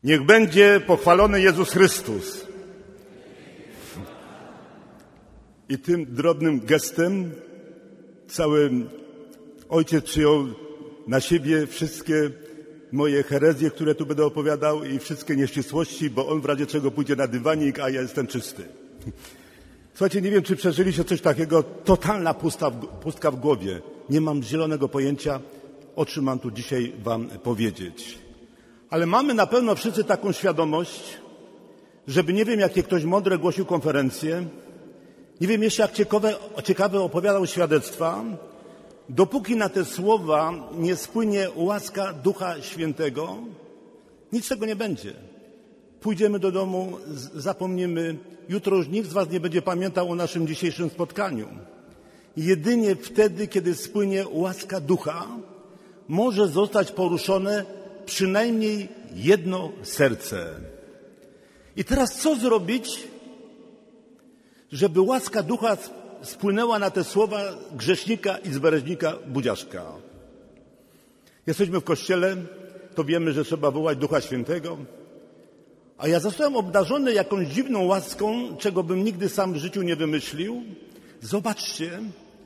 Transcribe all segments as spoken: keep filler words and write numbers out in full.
Niech będzie pochwalony Jezus Chrystus. I tym drobnym gestem cały ojciec przyjął na siebie wszystkie moje herezje, które tu będę opowiadał i wszystkie nieścisłości, bo on w razie czego pójdzie na dywanik, a ja jestem czysty. Słuchajcie, nie wiem, czy przeżyliście coś takiego, totalna pusta, pustka w głowie. Nie mam zielonego pojęcia, o czym mam tu dzisiaj wam powiedzieć. Ale mamy na pewno wszyscy taką świadomość, żeby nie wiem, jakie ktoś mądre głosił konferencje, nie wiem jeszcze, jak ciekawe, ciekawe opowiadał świadectwa, dopóki na te słowa nie spłynie łaska Ducha Świętego, nic z tego nie będzie. Pójdziemy do domu, zapomnimy, jutro już nikt z was nie będzie pamiętał o naszym dzisiejszym spotkaniu. Jedynie wtedy, kiedy spłynie łaska Ducha, może zostać poruszone przynajmniej jedno serce. I teraz co zrobić, żeby łaska Ducha spłynęła na te słowa grzesznika i zbereźnika budziaszka? Jesteśmy w kościele, to wiemy, że trzeba wołać Ducha Świętego, a ja zostałem obdarzony jakąś dziwną łaską, czego bym nigdy sam w życiu nie wymyślił. Zobaczcie,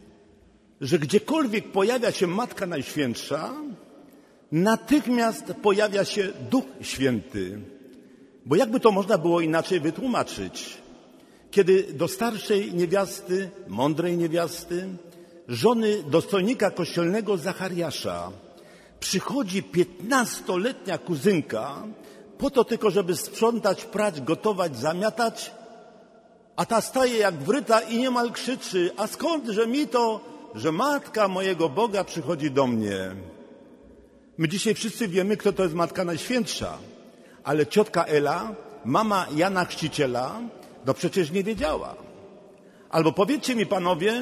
że gdziekolwiek pojawia się Matka Najświętsza, natychmiast pojawia się Duch Święty. Bo jakby to można było inaczej wytłumaczyć? Kiedy do starszej niewiasty, mądrej niewiasty, żony dostojnika kościelnego Zachariasza przychodzi piętnastoletnia kuzynka, po to tylko, żeby sprzątać, prać, gotować, zamiatać, a ta staje jak wryta i niemal krzyczy: a skądże mi to, że Matka mojego Boga przychodzi do mnie? My dzisiaj wszyscy wiemy, kto to jest Matka Najświętsza, ale ciotka Ela, mama Jana Chrzciciela, no przecież nie wiedziała. Albo powiedzcie mi, panowie,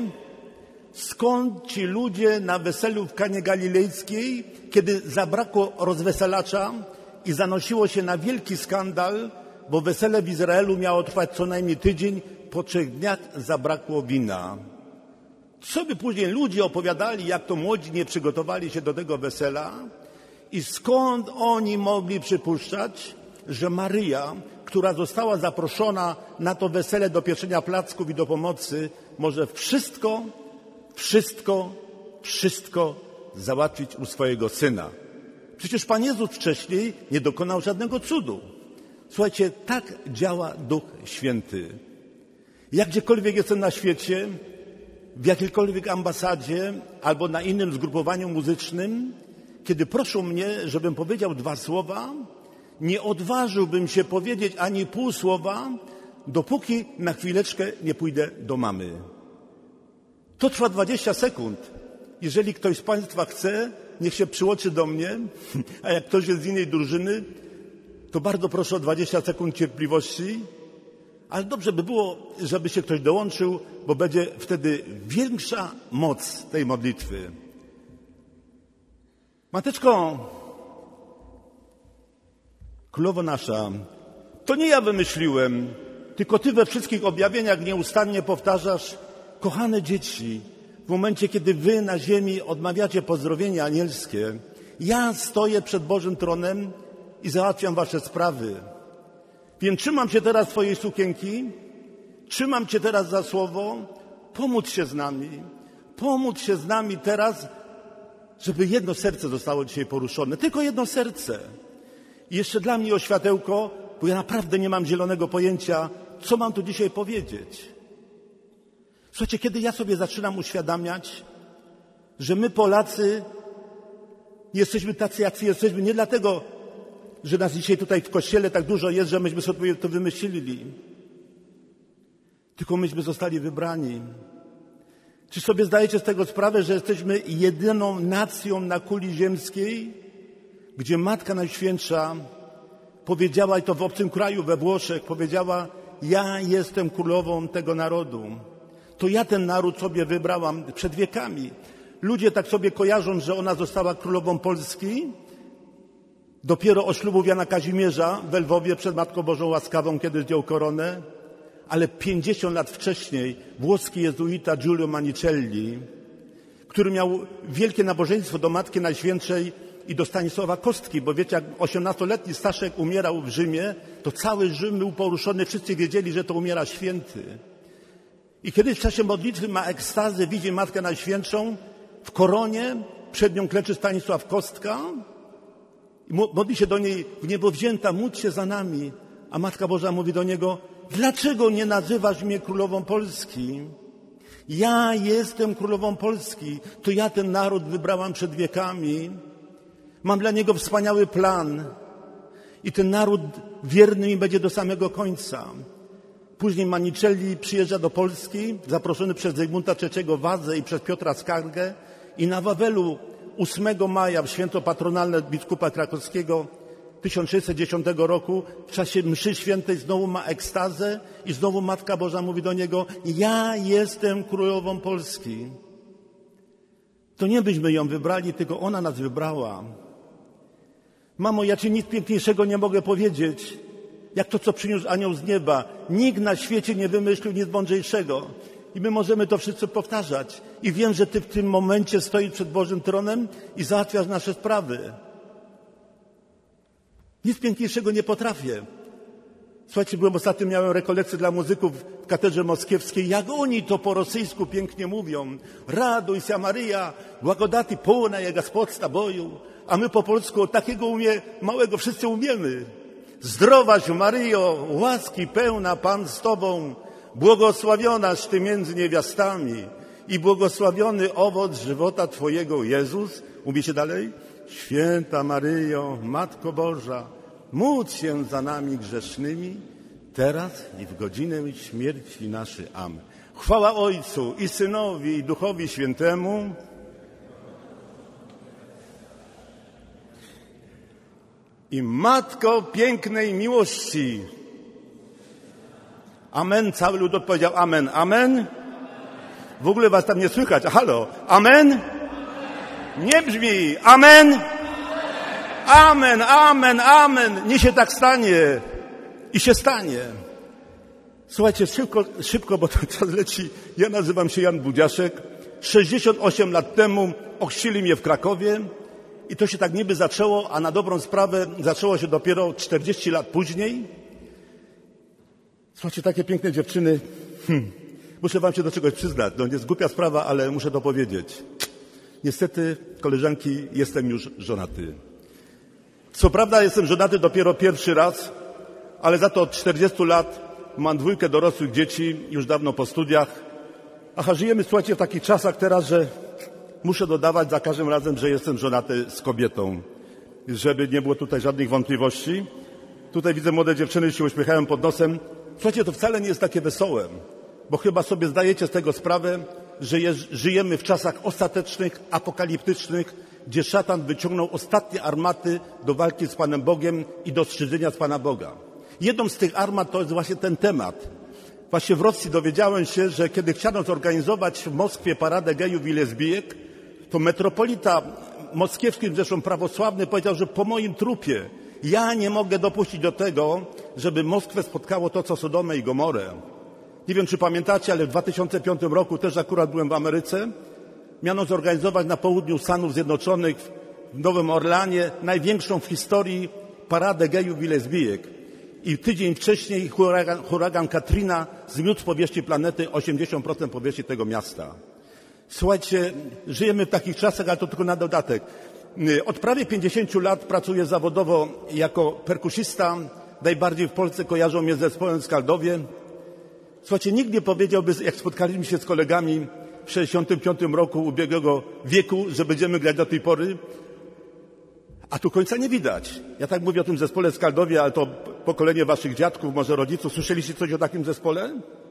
skąd ci ludzie na weselu w Kanie Galilejskiej, kiedy zabrakło rozweselacza i zanosiło się na wielki skandal, bo wesele w Izraelu miało trwać co najmniej tydzień, po trzech dniach zabrakło wina. Co by później ludzie opowiadali, jak to młodzi nie przygotowali się do tego wesela i skąd oni mogli przypuszczać, że Maryja, która została zaproszona na to wesele do pieczenia placków i do pomocy, może wszystko, wszystko, wszystko załatwić u swojego syna. Przecież Pan Jezus wcześniej nie dokonał żadnego cudu. Słuchajcie, tak działa Duch Święty. Jak gdziekolwiek jestem na świecie, w jakiejkolwiek ambasadzie albo na innym zgrupowaniu muzycznym, kiedy proszą mnie, żebym powiedział dwa słowa, nie odważyłbym się powiedzieć ani pół słowa, dopóki na chwileczkę nie pójdę do mamy. To trwa dwadzieścia sekund. Jeżeli ktoś z państwa chce, niech się przyłączy do mnie, a jak ktoś jest z innej drużyny, to bardzo proszę o dwadzieścia sekund cierpliwości. Ale dobrze by było, żeby się ktoś dołączył, bo będzie wtedy większa moc tej modlitwy. Mateczko, Królowo nasza, to nie ja wymyśliłem, tylko Ty we wszystkich objawieniach nieustannie powtarzasz: kochane dzieci, w momencie, kiedy Wy na ziemi odmawiacie pozdrowienia anielskie, ja stoję przed Bożym tronem i załatwiam Wasze sprawy. Więc trzymam Cię teraz Twojej sukienki, trzymam Cię teraz za słowo, pomódl się z nami, pomódl się z nami teraz, żeby jedno serce zostało dzisiaj poruszone, tylko jedno serce. I jeszcze dla mnie o światełko, bo ja naprawdę nie mam zielonego pojęcia, co mam tu dzisiaj powiedzieć. Słuchajcie, kiedy ja sobie zaczynam uświadamiać, że my Polacy jesteśmy tacy, jacy jesteśmy, nie dlatego, że nas dzisiaj tutaj w kościele tak dużo jest, że myśmy sobie to wymyślili, tylko myśmy zostali wybrani. Czy sobie zdajecie z tego sprawę, że jesteśmy jedyną nacją na kuli ziemskiej, gdzie Matka Najświętsza powiedziała, i to w obcym kraju, we Włoszech, powiedziała: ja jestem królową tego narodu. To ja ten naród sobie wybrałam przed wiekami. Ludzie tak sobie kojarzą, że ona została królową Polski dopiero od ślubów Jana Kazimierza w Lwowie przed Matką Bożą Łaskawą, kiedy zdjął koronę, ale pięćdziesiąt lat wcześniej włoski jezuita Giulio Manicelli, który miał wielkie nabożeństwo do Matki Najświętszej, i do Stanisława Kostki, bo wiecie, jak osiemnastoletni Staszek umierał w Rzymie, to cały Rzym był poruszony, wszyscy wiedzieli, że to umiera święty. I kiedyś w czasie modlitwy ma ekstazę, widzi Matkę Najświętszą w koronie, przed nią kleczy Stanisław Kostka i modli się do niej: w niebo wzięta, módl się za nami. A Matka Boża mówi do niego: dlaczego nie nazywasz mnie królową Polski? Ja jestem królową Polski, to ja ten naród wybrałam przed wiekami. Mam dla niego wspaniały plan i ten naród wierny mi będzie do samego końca. Później Manicelli przyjeżdża do Polski, zaproszony przez Zygmunta trzeciego Wadzę i przez Piotra Skargę, i na Wawelu ósmego maja, w święto patronalne biskupa krakowskiego tysiąc sześćset dziesiątego roku, w czasie mszy świętej znowu ma ekstazę i znowu Matka Boża mówi do niego: ja jestem królową Polski. To nie byśmy ją wybrali, tylko ona nas wybrała. Mamo, ja ci nic piękniejszego nie mogę powiedzieć, jak to, co przyniósł anioł z nieba. Nikt na świecie nie wymyślił nic mądrzejszego. I my możemy to wszyscy powtarzać. I wiem, że ty w tym momencie stoisz przed Bożym tronem i załatwiasz nasze sprawy. Nic piękniejszego nie potrafię. Słuchajcie, byłem ostatnio, miałem rekolekcję dla muzyków w katedrze moskiewskiej. Jak oni to po rosyjsku pięknie mówią. Radujся, Maryja, błagodati pełna je Gospod z Tobою. A my po polsku takiego umie, małego wszyscy umiemy. Zdrowaś Maryjo, łaski pełna Pan z Tobą, błogosławionaś Ty między niewiastami i błogosławiony owoc żywota Twojego, Jezus. Umiecie dalej? Święta Maryjo, Matko Boża, módl się za nami grzesznymi, teraz i w godzinę śmierci naszej. Amen. Chwała Ojcu i Synowi i Duchowi Świętemu. I Matko pięknej miłości. Amen. Cały lud odpowiedział amen. Amen. W ogóle was tam nie słychać. Halo. Amen. Nie brzmi. Amen. Amen, amen, amen. Nie się tak stanie. I się stanie. Słuchajcie, szybko, szybko, bo to czas leci. Ja nazywam się Jan Budziaszek. sześćdziesiąt osiem lat temu ochrzcili mnie w Krakowie. I to się tak niby zaczęło, a na dobrą sprawę zaczęło się dopiero czterdzieści lat później. Słuchajcie, takie piękne dziewczyny. Hm. Muszę wam się do czegoś przyznać. No nie jest głupia sprawa, ale muszę to powiedzieć. Niestety, koleżanki, jestem już żonaty. Co prawda jestem żonaty dopiero pierwszy raz, ale za to od czterdziestu lat mam dwójkę dorosłych dzieci, już dawno po studiach. Aha, żyjemy, słuchajcie, w takich czasach teraz, że muszę dodawać za każdym razem, że jestem żonaty z kobietą, żeby nie było tutaj żadnych wątpliwości. Tutaj widzę, młode dziewczyny się uśmiechają pod nosem. Słuchajcie, to wcale nie jest takie wesołe, bo chyba sobie zdajecie z tego sprawę, że je, żyjemy w czasach ostatecznych, apokaliptycznych, gdzie szatan wyciągnął ostatnie armaty do walki z Panem Bogiem i do strzyżenia z Pana Boga. Jedną z tych armat to jest właśnie ten temat. Właśnie w Rosji dowiedziałem się, że kiedy chciano zorganizować w Moskwie paradę gejów i lesbijek, to metropolita moskiewski, zresztą prawosławny, powiedział, że po moim trupie ja nie mogę dopuścić do tego, żeby Moskwę spotkało to, co Sodomę i Gomorę. Nie wiem, czy pamiętacie, ale w dwa tysiące piątym roku też akurat byłem w Ameryce. Miano zorganizować na południu Stanów Zjednoczonych w Nowym Orleanie największą w historii paradę gejów i lesbijek. I tydzień wcześniej huragan, huragan Katrina zmiótł z powierzchni planety osiemdziesiąt procent powierzchni tego miasta. Słuchajcie, żyjemy w takich czasach, ale to tylko na dodatek. Od prawie pięćdziesięciu lat pracuję zawodowo jako perkusista. Najbardziej w Polsce kojarzą mnie z zespołem Skaldowie. Słuchajcie, nikt nie powiedziałby, jak spotkaliśmy się z kolegami w sześćdziesiątym piątym roku ubiegłego wieku, że będziemy grać do tej pory, a tu końca nie widać. Ja tak mówię o tym zespole Skaldowie, ale to pokolenie waszych dziadków, może rodziców. Słyszeliście coś o takim zespole?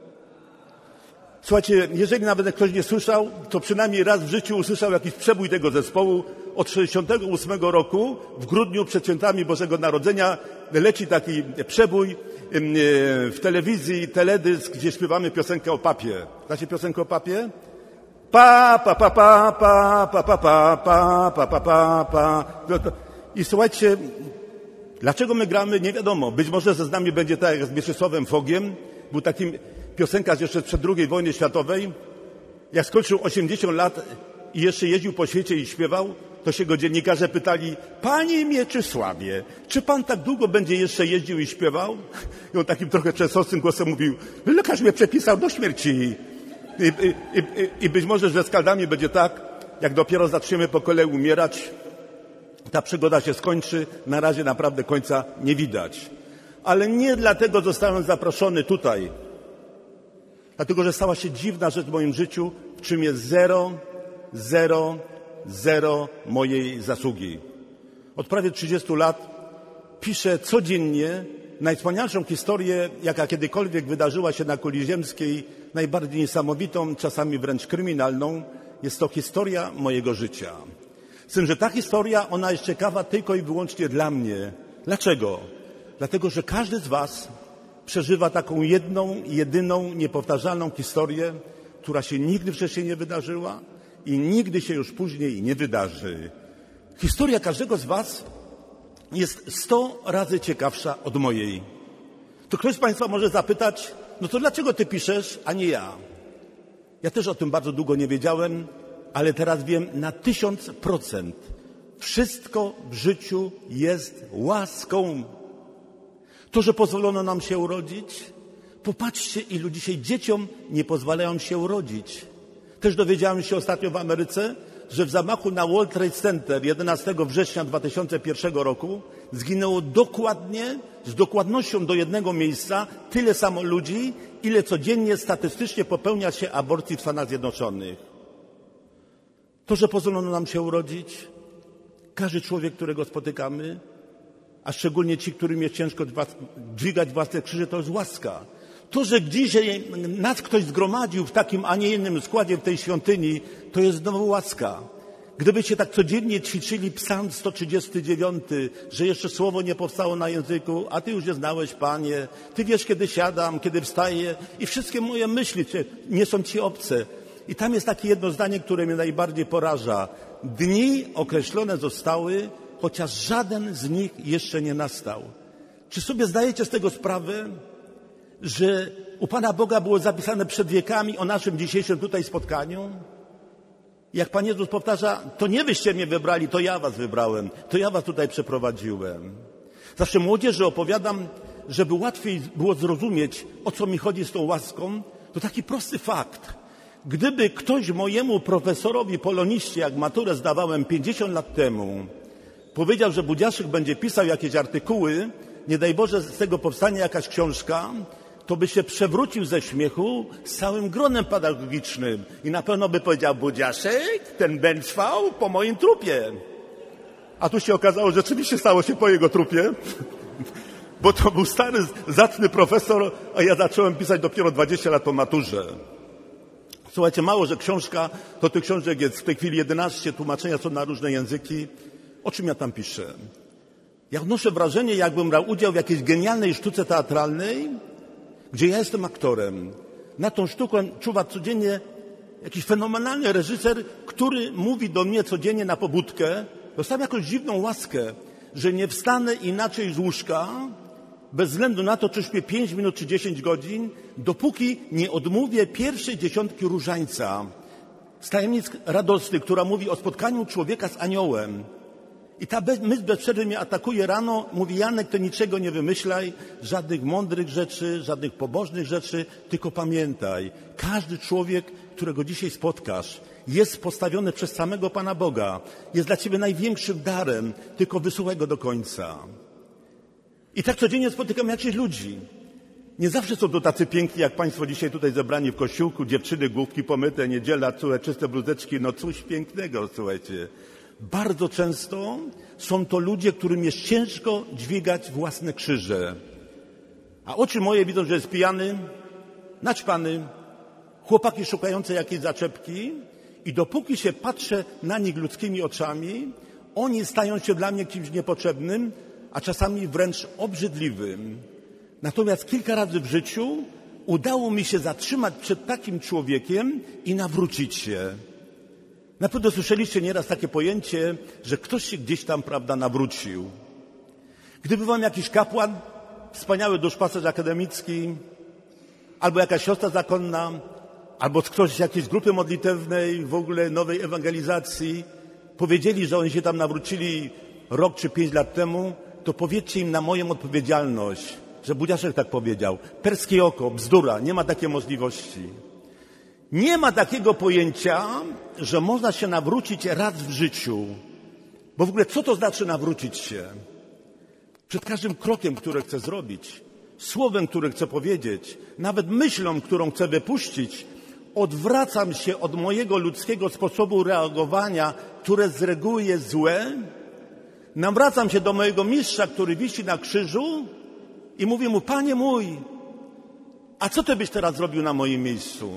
Słuchajcie, jeżeli nawet ktoś nie słyszał, to przynajmniej raz w życiu usłyszał jakiś przebój tego zespołu. Od sześćdziesiątego ósmego roku, w grudniu przed świętami Bożego Narodzenia, leci taki przebój w telewizji, teledysk, gdzie śpiewamy piosenkę o papie. Znacie piosenkę o papie? Pa, pa, pa, pa, pa, pa, pa, pa, pa, pa, pa, pa, pa. I słuchajcie, dlaczego my gramy, nie wiadomo. Być może ze z nami będzie tak jak z Mieczysławem Fogiem. Był taki piosenkarz jeszcze sprzed drugiej wojny światowej. Jak skończył osiemdziesiąt lat i jeszcze jeździł po świecie i śpiewał, to się go dziennikarze pytali: Panie Mieczysławie, czy pan tak długo będzie jeszcze jeździł i śpiewał? I on takim trochę trzęsącym głosem mówił: lekarz mnie przepisał do śmierci. I, i, i, i być może, że z Kaldami będzie tak, jak dopiero zaczniemy po kolei umierać, ta przygoda się skończy, na razie naprawdę końca nie widać. Ale nie dlatego zostałem zaproszony tutaj, dlatego że stała się dziwna rzecz w moim życiu, w czym jest zero, zero, zero mojej zasługi. Od prawie trzydziestu lat piszę codziennie najwspanialszą historię, jaka kiedykolwiek wydarzyła się na kuli ziemskiej, najbardziej niesamowitą, czasami wręcz kryminalną. Jest to historia mojego życia. Z tym, że ta historia, ona jest ciekawa tylko i wyłącznie dla mnie. Dlaczego? Dlatego, że każdy z was przeżywa taką jedną, jedyną, niepowtarzalną historię, która się nigdy wcześniej nie wydarzyła i nigdy się już później nie wydarzy. Historia każdego z was jest sto razy ciekawsza od mojej. To ktoś z państwa może zapytać: no to dlaczego ty piszesz, a nie ja? Ja też o tym bardzo długo nie wiedziałem, ale teraz wiem na tysiąc procent. Wszystko w życiu jest łaską. To, że pozwolono nam się urodzić, popatrzcie, ilu dzisiaj dzieciom nie pozwalają się urodzić. Też dowiedziałem się ostatnio w Ameryce, że w zamachu na World Trade Center jedenastego września dwa tysiące pierwszego roku zginęło dokładnie, z dokładnością do jednego miejsca, tyle samo ludzi, ile codziennie statystycznie popełnia się aborcji w Stanach Zjednoczonych. To, że pozwolono nam się urodzić, każdy człowiek, którego spotykamy, a szczególnie ci, którym jest ciężko dźwigać własne krzyże, to jest łaska. To, że dzisiaj nas ktoś zgromadził w takim, a nie innym składzie w tej świątyni, to jest znowu łaska. Gdybyście tak codziennie ćwiczyli Psalm sto trzydziesty dziewiąty, że jeszcze słowo nie powstało na języku, a Ty już je znałeś, Panie, Ty wiesz, kiedy siadam, kiedy wstaję i wszystkie moje myśli nie są Ci obce. I tam jest takie jedno zdanie, które mnie najbardziej poraża. Dni określone zostały, chociaż żaden z nich jeszcze nie nastał. Czy sobie zdajecie z tego sprawę, że u Pana Boga było zapisane przed wiekami o naszym dzisiejszym tutaj spotkaniu? Jak Pan Jezus powtarza, to nie wyście mnie wybrali, to ja was wybrałem, to ja was tutaj przeprowadziłem. Zawsze młodzieży opowiadam, żeby łatwiej było zrozumieć, o co mi chodzi z tą łaską, to taki prosty fakt. Gdyby ktoś mojemu profesorowi poloniście, jak maturę zdawałem pięćdziesiąt lat temu, powiedział, że Budziaszek będzie pisał jakieś artykuły, nie daj Boże z tego powstanie jakaś książka, to by się przewrócił ze śmiechu z całym gronem pedagogicznym i na pewno by powiedział: Budziaszek, ten Ben trwał po moim trupie. A tu się okazało, że rzeczywiście stało się po jego trupie, bo to był stary, zacny profesor, a ja zacząłem pisać dopiero dwadzieścia lat po maturze. Słuchajcie, mało, że książka, to tych książek jest w tej chwili jedenaście, tłumaczenia są na różne języki. O czym ja tam piszę? Ja odnoszę wrażenie, jakbym brał udział w jakiejś genialnej sztuce teatralnej, gdzie ja jestem aktorem. Na tą sztukę czuwa codziennie jakiś fenomenalny reżyser, który mówi do mnie codziennie na pobudkę, dostałem jakąś dziwną łaskę, że nie wstanę inaczej z łóżka, bez względu na to, czy śpię pięć minut czy dziesięć godzin, dopóki nie odmówię pierwszej dziesiątki różańca z tajemnic radosnych, która mówi o spotkaniu człowieka z aniołem. I ta myśl bez przerwy mnie atakuje rano, mówi: Janek, ty niczego nie wymyślaj, żadnych mądrych rzeczy, żadnych pobożnych rzeczy, tylko pamiętaj, każdy człowiek, którego dzisiaj spotkasz, jest postawiony przez samego Pana Boga, jest dla ciebie największym darem, tylko wysłuchaj go do końca. I tak codziennie spotykam jakichś ludzi. Nie zawsze są to tacy piękni, jak państwo dzisiaj tutaj zebrani w kościółku, dziewczyny, główki pomyte, niedziela, całe czyste bluzeczki, no coś pięknego, słuchajcie. Bardzo często są to ludzie, którym jest ciężko dźwigać własne krzyże. A oczy moje widzą, że jest pijany, naćpany, chłopaki szukające jakiejś zaczepki i dopóki się patrzę na nich ludzkimi oczami, oni stają się dla mnie kimś niepotrzebnym, a czasami wręcz obrzydliwym. Natomiast kilka razy w życiu udało mi się zatrzymać przed takim człowiekiem i nawrócić się. Na pewno słyszeliście nieraz takie pojęcie, że ktoś się gdzieś tam, prawda, nawrócił. Gdyby wam jakiś kapłan, wspaniały duszpasterz akademicki, albo jakaś siostra zakonna, albo ktoś z jakiejś grupy modlitewnej, w ogóle nowej ewangelizacji, powiedzieli, że oni się tam nawrócili rok czy pięć lat temu, to powiedzcie im na moją odpowiedzialność, że Budziaszek tak powiedział. Perskie oko, bzdura, nie ma takiej możliwości. Nie ma takiego pojęcia, że można się nawrócić raz w życiu. Bo w ogóle co to znaczy nawrócić się? Przed każdym krokiem, który chcę zrobić, słowem, które chcę powiedzieć, nawet myślą, którą chcę wypuścić, odwracam się od mojego ludzkiego sposobu reagowania, które z reguły jest złe, nawracam się do mojego mistrza, który wisi na krzyżu i mówię mu, Panie mój, a co Ty byś teraz zrobił na moim miejscu?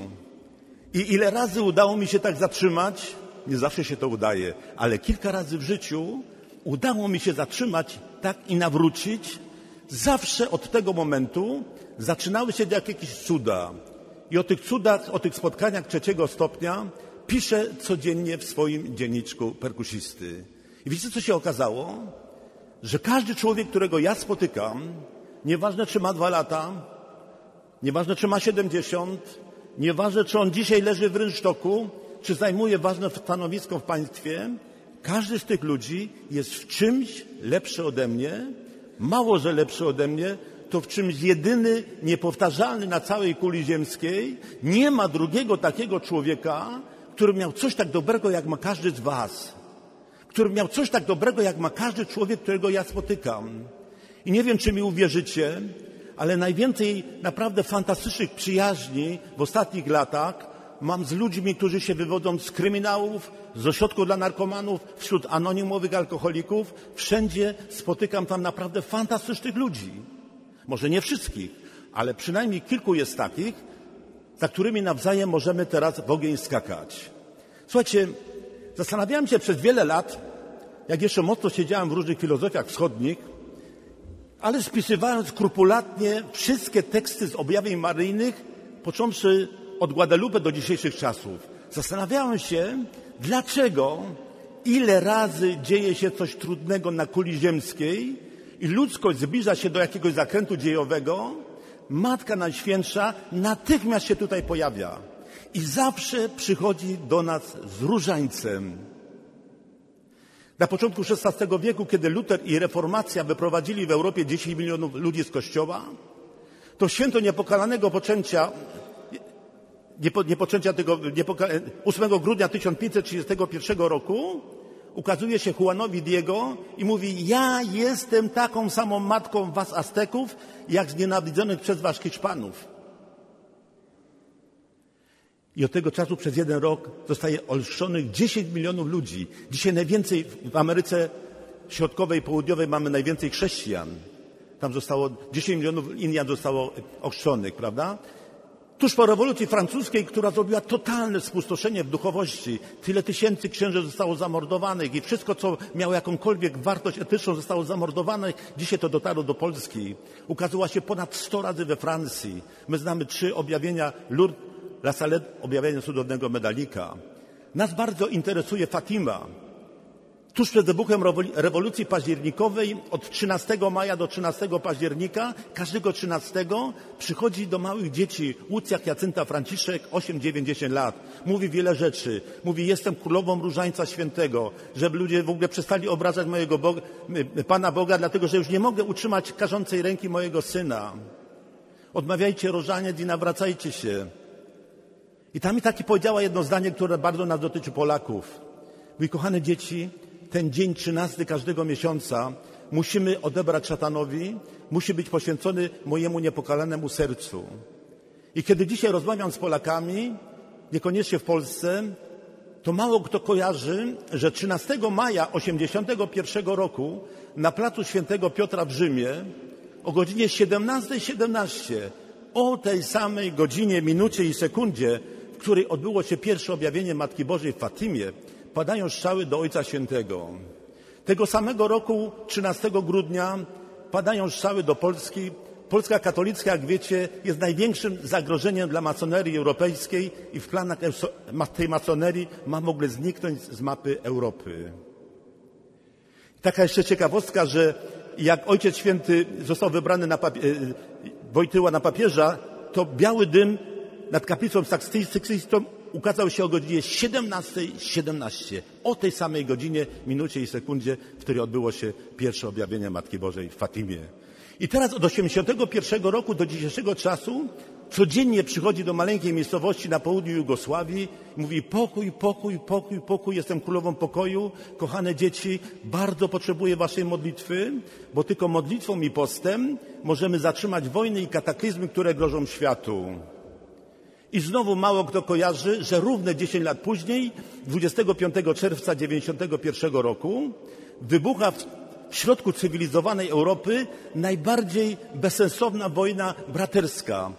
I ile razy udało mi się tak zatrzymać? Nie zawsze się to udaje, ale kilka razy w życiu udało mi się zatrzymać tak i nawrócić. Zawsze od tego momentu zaczynały się jakieś cuda. I o tych cudach, o tych spotkaniach trzeciego stopnia piszę codziennie w swoim dzienniczku perkusisty. I wiecie, co się okazało? Że każdy człowiek, którego ja spotykam, nieważne czy ma dwa lata, nieważne czy ma siedemdziesiąt, nieważne czy on dzisiaj leży w rynsztoku, czy zajmuje ważne stanowisko w państwie, każdy z tych ludzi jest w czymś lepszy ode mnie, mało że lepszy ode mnie, to w czymś jedyny, niepowtarzalny na całej kuli ziemskiej. Nie ma drugiego takiego człowieka, który miał coś tak dobrego, jak ma każdy z was. Który miał coś tak dobrego, jak ma każdy człowiek, którego ja spotykam. I nie wiem, czy mi uwierzycie, ale najwięcej naprawdę fantastycznych przyjaźni w ostatnich latach mam z ludźmi, którzy się wywodzą z kryminałów, z ośrodków dla narkomanów, wśród anonimowych alkoholików. Wszędzie spotykam tam naprawdę fantastycznych ludzi. Może nie wszystkich, ale przynajmniej kilku jest takich, za którymi nawzajem możemy teraz w ogień skakać. Słuchajcie, zastanawiałem się przez wiele lat, jak jeszcze mocno siedziałem w różnych filozofiach wschodnich, ale spisywałem skrupulatnie wszystkie teksty z objawień maryjnych, począwszy od Guadalupe do dzisiejszych czasów. Zastanawiałem się, dlaczego, ile razy dzieje się coś trudnego na kuli ziemskiej i ludzkość zbliża się do jakiegoś zakrętu dziejowego, Matka Najświętsza natychmiast się tutaj pojawia i zawsze przychodzi do nas z różańcem. Na początku szesnastego wieku, kiedy Luter i Reformacja wyprowadzili w Europie dziesięć milionów ludzi z Kościoła, to święto niepokalanego poczęcia, niepo, niepoczęcia tego, niepoka, ósmego grudnia tysiąc pięćset trzydziestego pierwszego roku ukazuje się Juanowi Diego i mówi, ja jestem taką samą matką was Azteków, jak znienawidzonych przez was Hiszpanów. I od tego czasu przez jeden rok zostaje olszczonych dziesięć milionów ludzi. Dzisiaj najwięcej w Ameryce Środkowej i Południowej mamy najwięcej chrześcijan. Tam zostało dziesięć milionów Indian zostało ochrzczonych, prawda? Tuż po rewolucji francuskiej, która zrobiła totalne spustoszenie w duchowości, tyle tysięcy księży zostało zamordowanych i wszystko, co miało jakąkolwiek wartość etyczną, zostało zamordowane. Dzisiaj to dotarło do Polski. Ukazała się ponad sto razy we Francji. My znamy trzy objawienia Lourdes, La Salette, objawienie cudownego medalika. Nas bardzo interesuje Fatima. Tuż przed wybuchem rewolucji październikowej od trzynastego maja do trzynastego października, każdego trzynastego przychodzi do małych dzieci Łucja, Jacynta, Franciszek, osiem, dziewięć, dziesięć lat. Mówi wiele rzeczy. Mówi, jestem królową Różańca Świętego, żeby ludzie w ogóle przestali obrażać mojego Boga, Pana Boga, dlatego że już nie mogę utrzymać karzącej ręki mojego syna. Odmawiajcie różaniec i nawracajcie się. I tam mi taki powiedziała jedno zdanie, które bardzo nas dotyczy Polaków. Mówi, kochane dzieci, ten dzień trzynasty każdego miesiąca musimy odebrać szatanowi, musi być poświęcony mojemu niepokalanemu sercu. I kiedy dzisiaj rozmawiam z Polakami, niekoniecznie w Polsce, to mało kto kojarzy, że trzynastego maja osiemdziesiątego pierwszego roku na placu Świętego Piotra w Rzymie o godzinie siedemnastej siedemnaście, o tej samej godzinie, minucie i sekundzie, w której odbyło się pierwsze objawienie Matki Bożej w Fatimie, padają strzały do Ojca Świętego. Tego samego roku, trzynastego grudnia, padają strzały do Polski. Polska katolicka, jak wiecie, jest największym zagrożeniem dla masonerii europejskiej i w planach tej masonerii ma w ogóle zniknąć z mapy Europy. Taka jeszcze ciekawostka, że jak Ojciec Święty został wybrany na papie- Wojtyła na papieża, to biały dym nad kaplicą Saksyjską ukazał się o godzinie siedemnasta siedemnaście. O tej samej godzinie, minucie i sekundzie, w której odbyło się pierwsze objawienie Matki Bożej w Fatimie. I teraz od osiemdziesiątego pierwszego roku do dzisiejszego czasu codziennie przychodzi do maleńkiej miejscowości na południu Jugosławii i mówi: pokój, pokój, pokój, pokój, jestem królową pokoju, kochane dzieci, bardzo potrzebuję waszej modlitwy, bo tylko modlitwą i postem możemy zatrzymać wojny i kataklizmy, które grożą światu. I znowu mało kto kojarzy, że równe dziesięć lat później, dwudziestego piątego czerwca dziewięćdziesiątego pierwszego roku, wybucha w środku cywilizowanej Europy najbardziej bezsensowna wojna braterska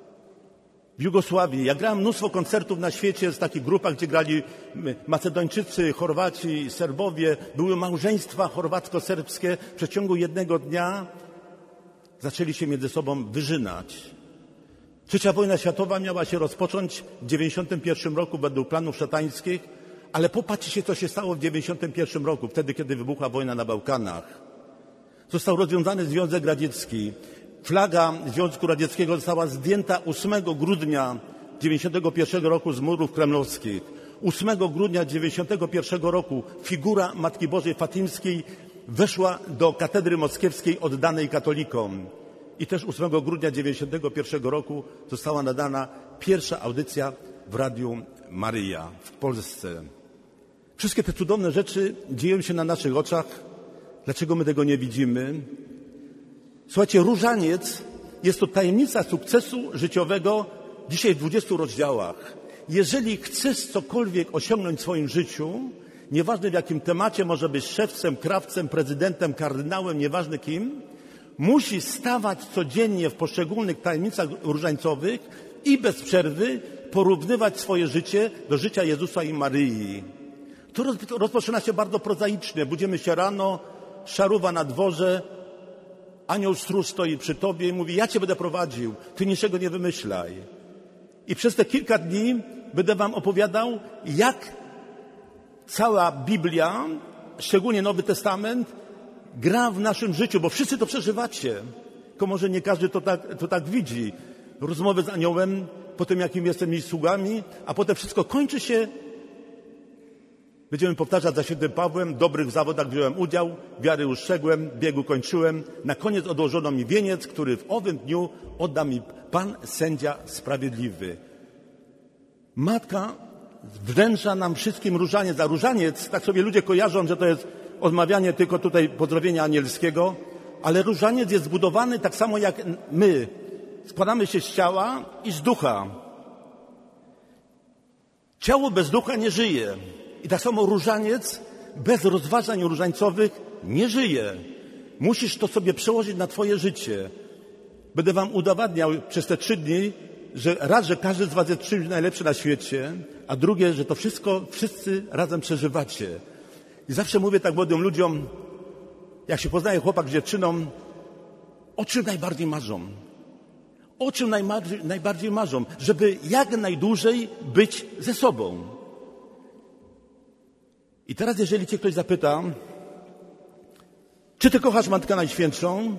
w Jugosławii. Ja grałem mnóstwo koncertów na świecie z takich grupach, gdzie grali Macedończycy, Chorwaci, Serbowie. Były małżeństwa chorwacko-serbskie. W przeciągu jednego dnia zaczęli się między sobą wyżynać. Trzecia wojna światowa miała się rozpocząć w dziewięćdziesiątym pierwszym roku według planów szatańskich, ale popatrzcie, co się stało w dziewięćdziesiątym pierwszym roku, wtedy, kiedy wybuchła wojna na Bałkanach. Został rozwiązany Związek Radziecki. Flaga Związku Radzieckiego została zdjęta ósmego grudnia dziewięćdziesiątego pierwszego roku z murów kremlowskich. ósmego grudnia dziewięćdziesiątego pierwszego roku figura Matki Bożej Fatimskiej weszła do katedry moskiewskiej oddanej katolikom. I też ósmego grudnia dziewięćdziesiątego pierwszego roku została nadana pierwsza audycja w Radiu Maryja w Polsce. Wszystkie te cudowne rzeczy dzieją się na naszych oczach. Dlaczego my tego nie widzimy? Słuchajcie, różaniec jest to tajemnica sukcesu życiowego dzisiaj w dwudziestu rozdziałach. Jeżeli chcesz cokolwiek osiągnąć w swoim życiu, nieważne w jakim temacie, może być szewcem, krawcem, prezydentem, kardynałem, nieważne kim, musisz stawać codziennie w poszczególnych tajemnicach różańcowych i bez przerwy porównywać swoje życie do życia Jezusa i Maryi. To rozpoczyna się bardzo prozaicznie. Budzimy się rano, szaruwa na dworze, anioł stróż stoi przy tobie i mówi: ja cię będę prowadził, ty niczego nie wymyślaj. I przez te kilka dni będę wam opowiadał, jak cała Biblia, szczególnie Nowy Testament, gra w naszym życiu, bo wszyscy to przeżywacie. Tylko może nie każdy to tak, to tak widzi. Rozmowy z aniołem, potem jakim jestem jej sługami, a potem wszystko kończy się. Będziemy powtarzać za świętym Pawłem: w dobrych zawodach wziąłem udział, wiary ustrzegłem, biegu kończyłem. Na koniec odłożono mi wieniec, który w owym dniu odda mi Pan sędzia sprawiedliwy. Matka wręcza nam wszystkim różaniec, a różaniec, tak sobie ludzie kojarzą, że to jest odmawianie tylko tutaj pozdrowienia anielskiego, ale różaniec jest zbudowany tak samo jak my. Składamy się z ciała i z ducha. Ciało bez ducha nie żyje. I tak samo różaniec bez rozważań różańcowych nie żyje. Musisz to sobie przełożyć na twoje życie. Będę wam udowadniał przez te trzy dni, że raz, że każdy z was jest czymś najlepszy na świecie, a drugie, że to wszystko wszyscy razem przeżywacie. I zawsze mówię tak młodym ludziom, jak się poznaje chłopak z dziewczyną, o czym najbardziej marzą? O czym najbardziej, najbardziej marzą? Żeby jak najdłużej być ze sobą. I teraz, jeżeli cię ktoś zapyta, czy ty kochasz Matkę Najświętszą,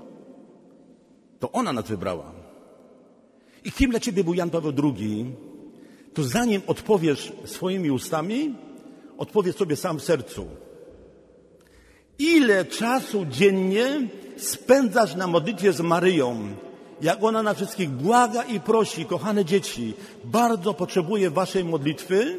to ona nas wybrała. I kim dla ciebie był Jan Paweł drugi, to zanim odpowiesz swoimi ustami, odpowiedz sobie sam w sercu. Ile czasu dziennie spędzasz na modlitwie z Maryją? Jak ona na wszystkich błaga i prosi: kochane dzieci, bardzo potrzebuję waszej modlitwy,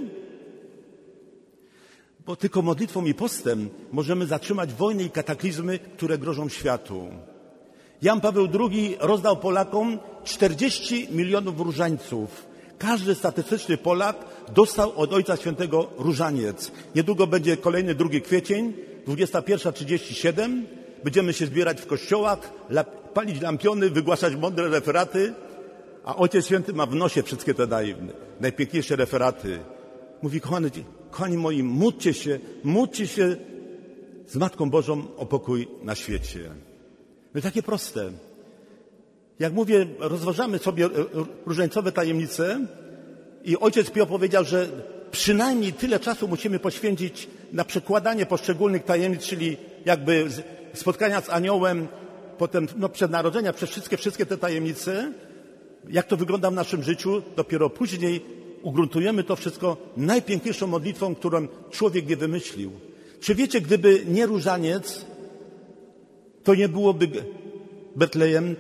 bo tylko modlitwą i postem możemy zatrzymać wojny i kataklizmy, które grożą światu. Jan Paweł drugi rozdał Polakom czterdzieści milionów różańców. Każdy statystyczny Polak dostał od Ojca Świętego różaniec. Niedługo będzie kolejny drugi kwiecień, dwudziesta pierwsza trzydzieści siedem. Będziemy się zbierać w kościołach, palić lampiony, wygłaszać mądre referaty, a Ojciec Święty ma w nosie wszystkie te naj, najpiękniejsze referaty. Mówi: kochani, kochani moi, módlcie się, módlcie się z Matką Bożą o pokój na świecie. No takie proste. Jak mówię, rozważamy sobie różańcowe tajemnice i Ojciec Pio powiedział, że przynajmniej tyle czasu musimy poświęcić na przekładanie poszczególnych tajemnic, czyli jakby spotkania z aniołem, potem no, przed narodzenia, przez wszystkie, wszystkie te tajemnice, jak to wygląda w naszym życiu. Dopiero później ugruntujemy to wszystko najpiękniejszą modlitwą, którą człowiek nie wymyślił. Czy wiecie, gdyby nie różaniec, to nie byłoby Betlejem,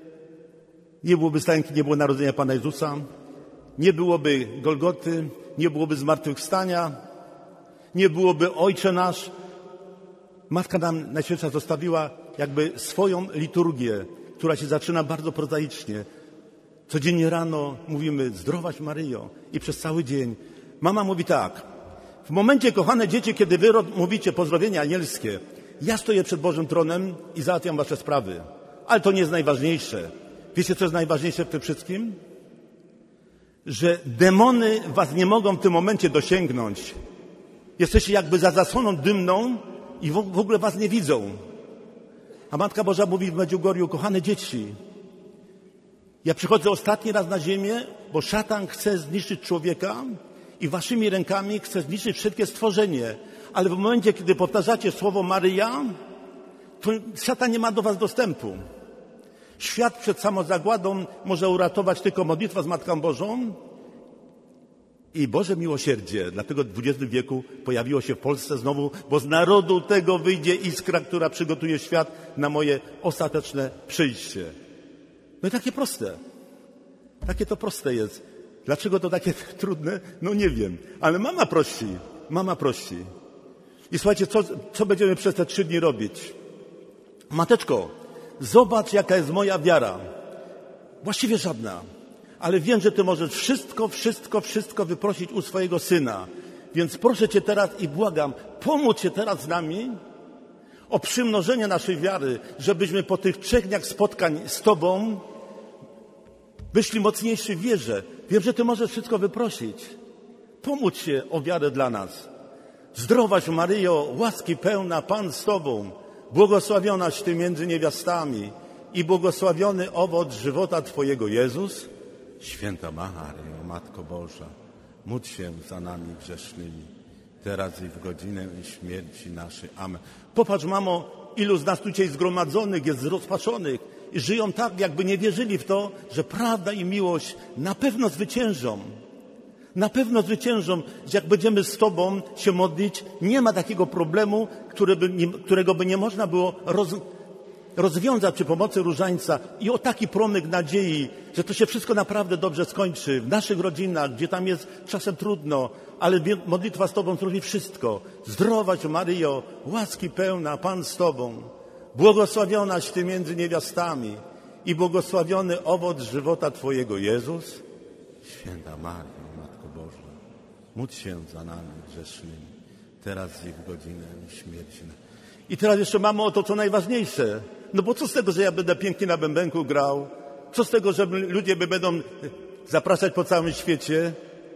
nie byłoby stajenki, nie było narodzenia Pana Jezusa, nie byłoby Golgoty, nie byłoby zmartwychwstania, nie byłoby Ojcze Nasz. Matka nam Najświętsza zostawiła jakby swoją liturgię, która się zaczyna bardzo prozaicznie. Codziennie rano mówimy zdrowaś Maryjo i przez cały dzień. Mama mówi tak: w momencie, kochane dzieci, kiedy wy mówicie pozdrowienia anielskie, ja stoję przed Bożym tronem i załatwiam wasze sprawy. Ale to nie jest najważniejsze. Wiecie, co jest najważniejsze w tym wszystkim? Że demony was nie mogą w tym momencie dosięgnąć. Jesteście jakby za zasłoną dymną i w ogóle was nie widzą. A Matka Boża mówi w Medjugorju: kochane dzieci, ja przychodzę ostatni raz na ziemię, bo szatan chce zniszczyć człowieka i waszymi rękami chce zniszczyć wszystkie stworzenie. Ale w momencie, kiedy powtarzacie słowo Maryja, to szatan nie ma do was dostępu. Świat przed samozagładą może uratować tylko modlitwa z Matką Bożą i Boże miłosierdzie. Dlatego w dwudziestym wieku pojawiło się w Polsce znowu, bo z narodu tego wyjdzie iskra, która przygotuje świat na moje ostateczne przyjście. No i takie proste. Takie to proste jest. Dlaczego to takie trudne? No nie wiem. Ale mama prosi. Mama prosi. I słuchajcie, co, co będziemy przez te trzy dni robić? Mateczko, zobacz, jaka jest moja wiara. Właściwie żadna. Ale wiem, że ty możesz wszystko, wszystko, wszystko wyprosić u swojego Syna. Więc proszę cię teraz i błagam, pomóż się teraz z nami o przymnożenie naszej wiary, żebyśmy po tych trzech dniach spotkań z Tobą wyszli mocniejsi w wierze. Wiem, że Ty możesz wszystko wyprosić. Pomóż się o wiarę dla nas. Zdrowaś Maryjo, łaski pełna, Pan z Tobą, błogosławionaś Ty między niewiastami i błogosławiony owoc żywota Twojego Jezus. Święta Maryjo, Matko Boża, módl się za nami grzesznymi, teraz i w godzinę śmierci naszej. Amen. Popatrz, mamo, ilu z nas tutaj zgromadzonych jest zrozpaczonych i żyją tak, jakby nie wierzyli w to, że prawda i miłość na pewno zwyciężą. Na pewno zwyciężą, że jak będziemy z Tobą się modlić, nie ma takiego problemu, który by nie, którego by nie można było roz, rozwiązać przy pomocy różańca. I o taki promyk nadziei, że to się wszystko naprawdę dobrze skończy w naszych rodzinach, gdzie tam jest czasem trudno, ale modlitwa z Tobą zrobi wszystko. Zdrowaś Maryjo, łaski pełna, Pan z Tobą, błogosławionaś Ty między niewiastami i błogosławiony owoc żywota Twojego Jezus. Święta Maryjo, Matko Boża, módl się za nami grzesznymi, teraz i w godzinę śmierci. I teraz jeszcze mamy o to, co najważniejsze. No bo co z tego, że ja będę pięknie na bębenku grał? Co z tego, że ludzie by będą zapraszać po całym świecie?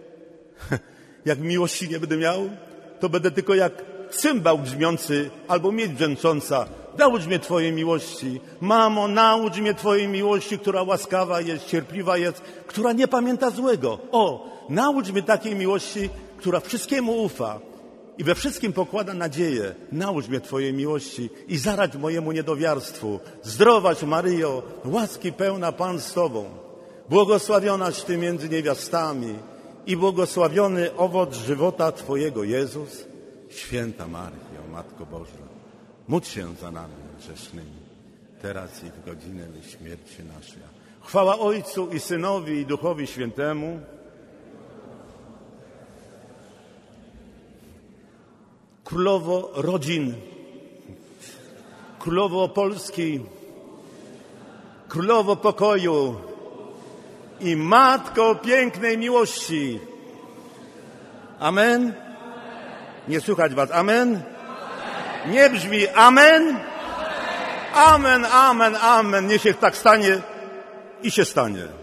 Jak miłości nie będę miał, to będę tylko jak cymbał brzmiący albo miedź brzęcząca. Naucz mnie Twojej miłości. Mamo, naucz mnie Twojej miłości, która łaskawa jest, cierpliwa jest, która nie pamięta złego. O, naucz mnie takiej miłości, która wszystkiemu ufa i we wszystkim pokłada nadzieję. Naucz mnie Twojej miłości i zaradź mojemu niedowiarstwu. Zdrowaś Maryjo, łaski pełna, Pan z Tobą. Błogosławionaś Ty między niewiastami i błogosławiony owoc żywota Twojego Jezus. Święta Maryjo, Matko Boża, módl się za nami grzesznymi, teraz i w godzinę śmierci naszej. Chwała Ojcu i Synowi i Duchowi Świętemu. Królowo rodzin, Królowo Polski, Królowo pokoju i Matko pięknej miłości. Amen. Nie słychać was. Amen. Nie brzmi amen. Amen, amen, amen. Niech się tak stanie i się stanie.